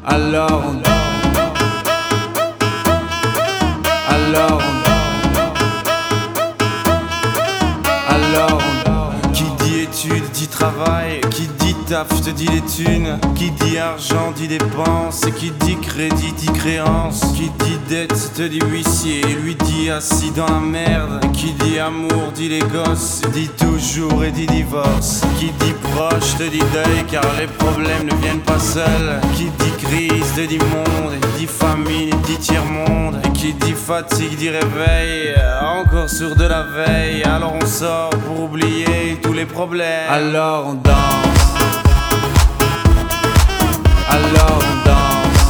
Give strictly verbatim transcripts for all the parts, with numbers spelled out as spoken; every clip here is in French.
Alors on Alors on Alors on Qui dit études dit travail, qui dit taf te dit les thunes, qui dit argent dit dépenses, qui dit crédit dit créance, qui dit dette te dit huissier, lui dit assis dans la merde, qui dit amour dit les gosses, dit toujours et dit divorce, qui dit proche te dit deuil car les problèmes ne viennent pas seuls, qui dit crise te dit monde, dit famine dit tiers-monde, et qui dit fatigue dit réveil, encore sur de la veille, alors on sort pour oublier tous les problèmes. Alors on danse, alors on danse,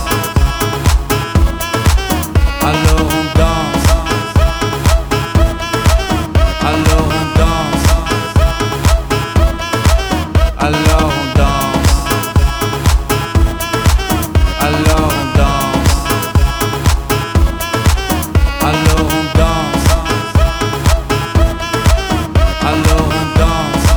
alors on danse, alors on danse, alors on danse, alors on danse, alors on danse, alors on danse,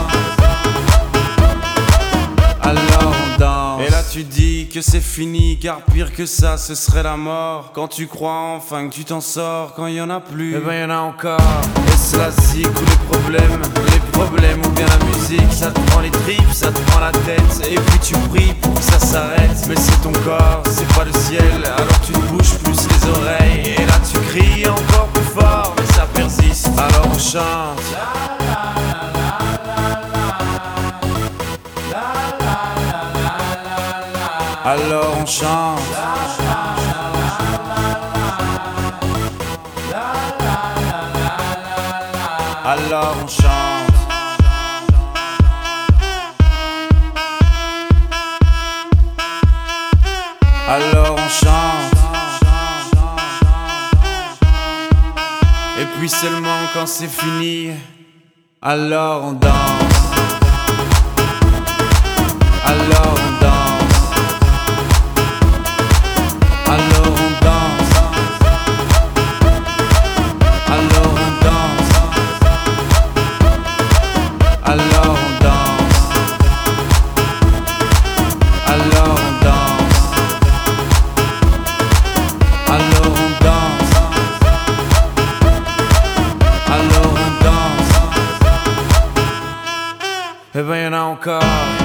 alors on danse. Et là tu dis que c'est fini, car pire que ça ce serait la mort. Quand tu crois enfin que tu t'en sors, quand il y en a plus, eh ben y en a encore. Est-ce la zik ou les problèmes, les problèmes ou bien la musique, ça te prend les tripes, ça te prend la tête, et puis tu pries pour que ça s'arrête. Mais c'est ton corps, c'est pas le ciel, alors tu te bouges plus les oreilles, et là tu cries encore plus fort, mais ça persiste, alors on chante. Alors on chante. Alors on chante. Alors on chante. Et puis seulement quand c'est fini, alors on danse. Alors on danse. Alors on danse, alors on danse, alors on danse, alors on danse, alors on danse, alors on danse. Eh ben y'en a encore.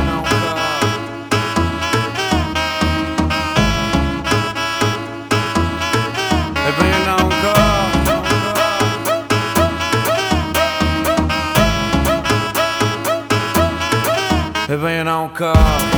Eh ben y'en a encore. Eh ben y'en a encore.